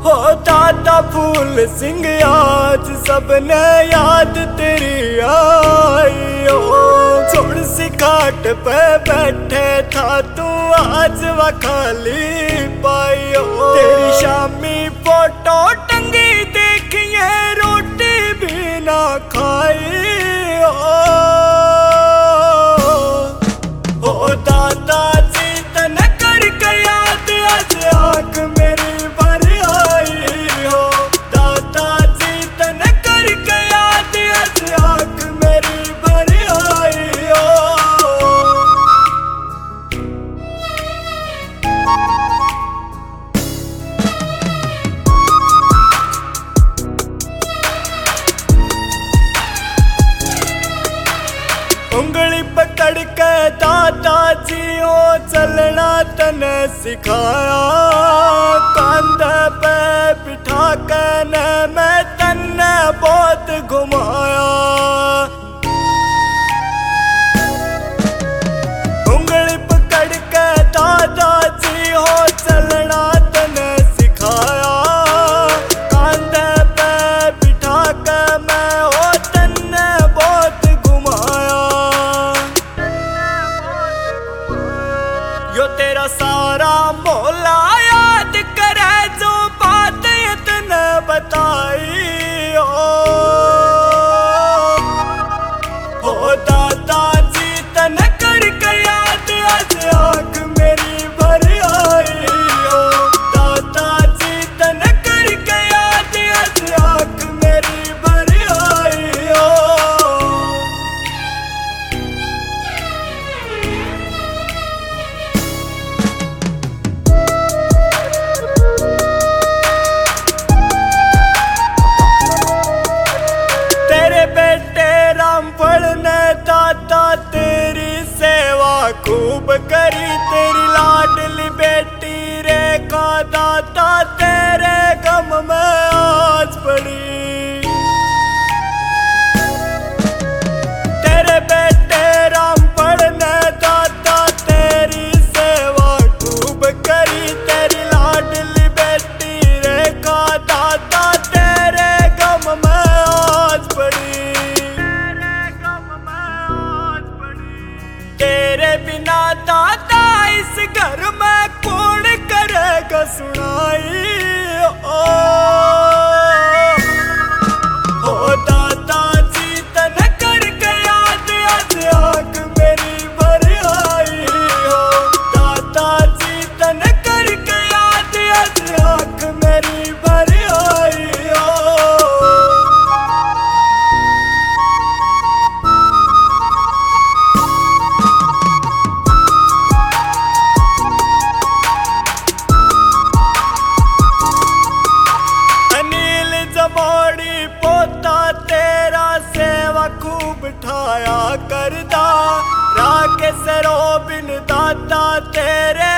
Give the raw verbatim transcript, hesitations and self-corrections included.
हो दादा फूल सिंह आज सबने याद तेरी आई हो। छोड़ सी खाट पे बैठे था तू आज वा खाली पाई हो। तेरी शामी फोटो टंगी देखिए रोटी भी ना खाई हो। हो दादा जी तने करके याद आज आँख मेरी भर आई हो। दादा जी तने करके याद आज आँख मेरी भर आई हो। उंगली पकड़ के दादाजी हो चलना तने सिखाया। कंधे पे बिठा के ने मैं तन्ने बहुत घुमाया। उंगली पकड़ के दादाजी हो चलना तने सिखाया। कंधे पे बिठा के मैं हो तन्ने बहुत घुमाया। यो तेरा सारा मोहल्ला याद करे जो बात इतने बताई हो। हो दादा जी तने करके याद आज आँख मेरी भर आई हो। दादा जी तने करके याद आज आँख मेरी भर आई हो। तेरे बेटे रामफल ने दादा तेरी सेवा खूब करी। तेरी लाडली बेटी रेखा दादा तेरे गम में आज पड़ी। तेरे बेटे रामफल ने दादा तेरी सेवा खूब करी। तेरी लाडली बेटी रेखा दादा तेरे गम में आज पड़ी। तेरे बिना दादा इस घर में कौन करेगा सुनाई ओ। हो दादा जी तने करके याद आज आँख मेरी भर आई हो। दादा जी तने करके याद आज आँख मेरी भर आई हो। अनिल जमोड़ी पोता तेरा सेवा खूब ठाया करदा। राकेश रोबिन दादा तेरे